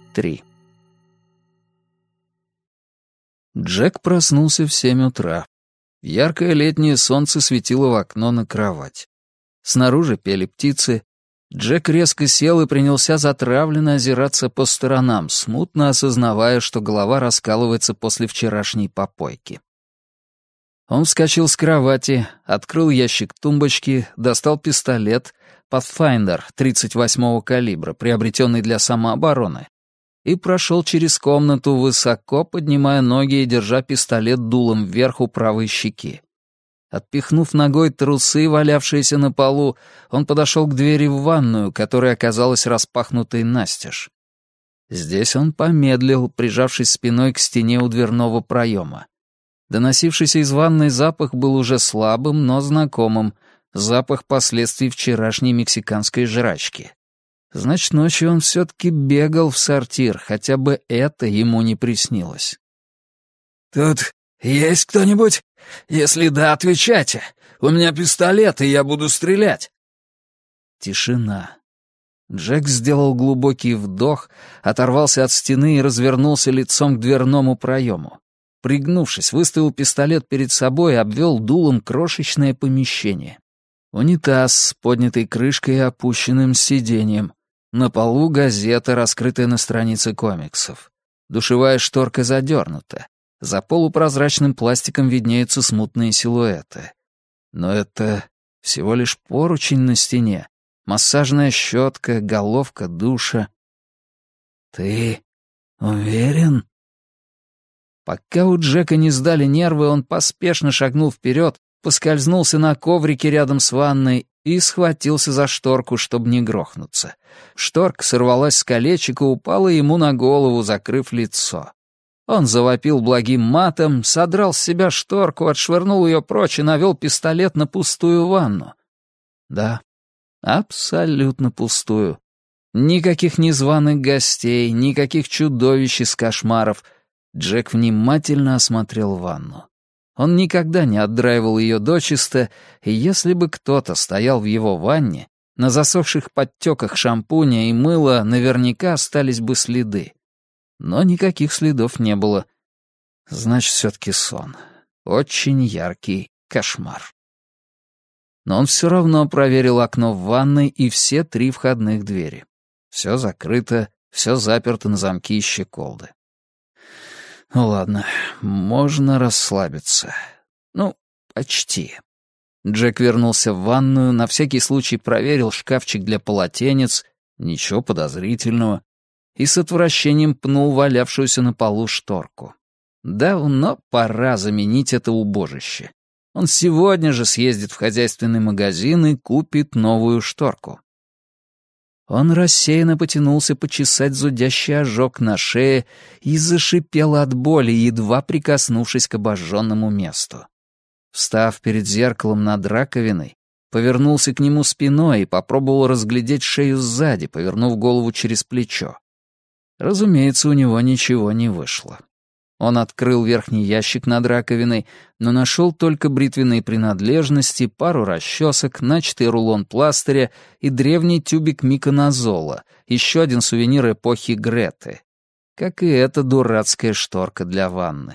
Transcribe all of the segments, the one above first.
23. Джек проснулся в 7 утра. Яркое летнее солнце светило в окно на кровать. Снаружи пели птицы. Джек резко сел и принялся затравленно озираться по сторонам, смутно осознавая, что голова раскалывается после вчерашней попойки. Он вскочил с кровати, открыл ящик тумбочки, достал пистолет Pathfinder 38-го калибра, приобретенный для самообороны, и прошел через комнату, высоко поднимая ноги и держа пистолет дулом вверх у правой щеки. Отпихнув ногой трусы, валявшиеся на полу, он подошел к двери в ванную, которая оказалась распахнутой настежь. Здесь он помедлил, прижавшись спиной к стене у дверного проема. Доносившийся из ванной запах был уже слабым, но знакомым, запах последствий вчерашней мексиканской жрачки. Значит, ночью он все-таки бегал в сортир, хотя бы это ему не приснилось. «Тут есть кто-нибудь? Если да, отвечайте. У меня пистолет, и я буду стрелять». Тишина. Джек сделал глубокий вдох, оторвался от стены и развернулся лицом к дверному проему. Пригнувшись, выставил пистолет перед собой и обвел дулом крошечное помещение. Унитаз с поднятой крышкой и опущенным сиденьем. На полу газета, раскрытая на странице комиксов. Душевая шторка задернута. За полупрозрачным пластиком виднеются смутные силуэты. Но это всего лишь поручень на стене, массажная щетка, головка душа. «Ты уверен?» Пока у Джека не сдали нервы, он поспешно шагнул вперед, поскользнулся на коврике рядом с ванной и схватился за шторку, чтобы не грохнуться. Шторка сорвалась с колечек и упала ему на голову, закрыв лицо. Он завопил благим матом, содрал с себя шторку, отшвырнул ее прочь и навел пистолет на пустую ванну. Да, абсолютно пустую. Никаких незваных гостей, никаких чудовищ из кошмаров. Джек внимательно осмотрел ванну. Он никогда не отдраивал ее дочисто, и если бы кто-то стоял в его ванне, на засохших подтеках шампуня и мыла наверняка остались бы следы. Но никаких следов не было. Значит, все-таки сон. Очень яркий кошмар. Но он все равно проверил окно в ванной и все 3 входных двери. Все закрыто, все заперто на замки и щеколды. Ну ладно, можно расслабиться. Ну, почти. Джек вернулся в ванную, на всякий случай проверил шкафчик для полотенец, ничего подозрительного, и с отвращением пнул валявшуюся на полу шторку. Давно пора заменить это убожище. Он сегодня же съездит в хозяйственный магазин и купит новую шторку. Он рассеянно потянулся почесать зудящий ожог на шее и зашипел от боли, едва прикоснувшись к обожженному месту. Встав перед зеркалом над раковиной, повернулся к нему спиной и попробовал разглядеть шею сзади, повернув голову через плечо. Разумеется, у него ничего не вышло. Он открыл верхний ящик над раковиной, но нашел только бритвенные принадлежности, пару расчесок, начатый рулон пластыря и древний тюбик миконазола, еще один сувенир эпохи Греты, как и эта дурацкая шторка для ванны.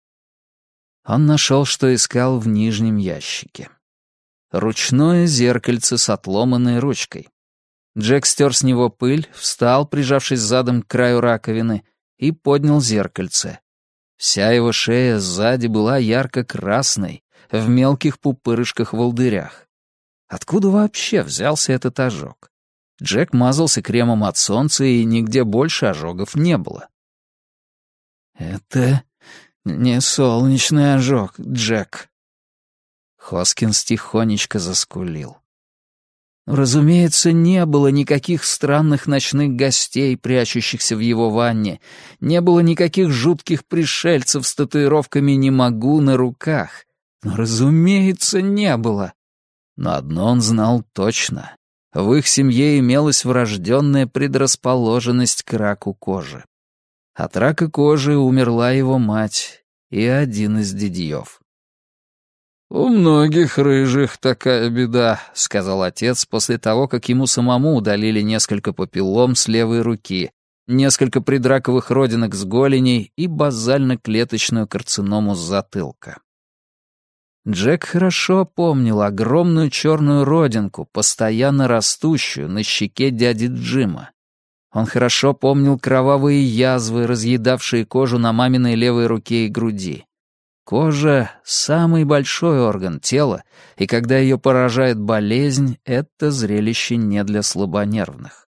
Он нашел, что искал в нижнем ящике. Ручное зеркальце с отломанной ручкой. Джек стер с него пыль, встал, прижавшись задом к краю раковины, и поднял зеркальце. Вся его шея сзади была ярко-красной, в мелких пупырышках-волдырях. Откуда вообще взялся этот ожог? Джек мазался кремом от солнца, и нигде больше ожогов не было. «Это не солнечный ожог, Джек». Хоскинс тихонечко заскулил. Разумеется, не было никаких странных ночных гостей, прячущихся в его ванне, не было никаких жутких пришельцев с татуировками «не могу» на руках. Но, разумеется, не было. Но одно он знал точно. В их семье имелась врожденная предрасположенность к раку кожи. От рака кожи умерла его мать и один из дядьев. «У многих рыжих такая беда», — сказал отец после того, как ему самому удалили несколько папиллом с левой руки, несколько предраковых родинок с голеней и базально-клеточную карциному с затылка. Джек хорошо помнил огромную черную родинку, постоянно растущую на щеке дяди Джима. Он хорошо помнил кровавые язвы, разъедавшие кожу на маминой левой руке и груди. Кожа — самый большой орган тела, и когда ее поражает болезнь, это зрелище не для слабонервных.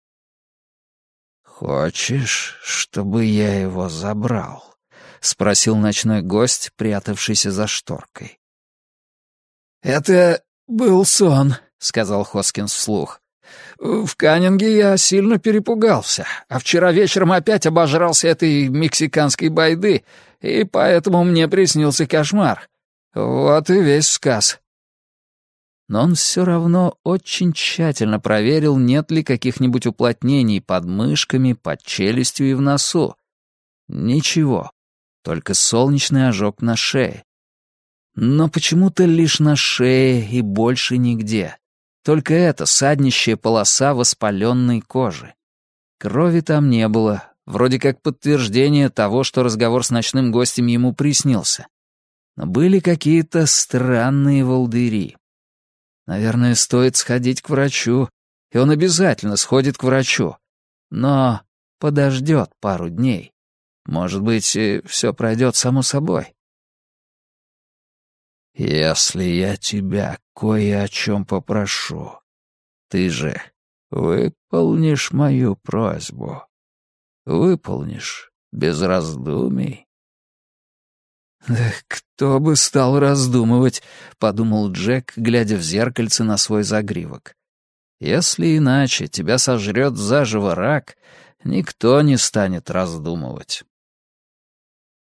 «Хочешь, чтобы я его забрал?» — спросил ночной гость, прятавшийся за шторкой. «Это был сон», — сказал Хоскинс вслух. «В Каннинге я сильно перепугался, а вчера вечером опять обожрался этой мексиканской байды, и поэтому мне приснился кошмар. Вот и весь сказ». Но он все равно очень тщательно проверил, нет ли каких-нибудь уплотнений под мышками, под челюстью и в носу. Ничего, только солнечный ожог на шее. Но почему-то лишь на шее и больше нигде. Только эта саднищая полоса воспаленной кожи. Крови там не было, вроде как подтверждение того, что разговор с ночным гостем ему приснился. Но были какие-то странные волдыри. Наверное, стоит сходить к врачу, и он обязательно сходит к врачу. Но подождет пару дней. Может быть, все пройдет само собой. «Если я тебя кое о чем попрошу, ты же выполнишь мою просьбу? Выполнишь без раздумий?» «Да кто бы стал раздумывать», — подумал Джек, глядя в зеркальце на свой загривок. «Если иначе тебя сожрет заживо рак, никто не станет раздумывать».